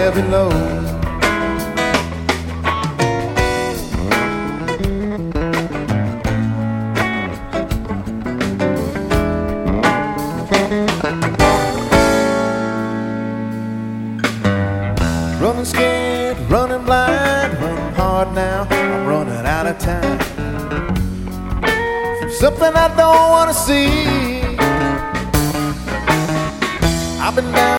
heavy load. Running scared, running blind, running hard now, I'm running out of time. Something I don't want to see. I've been down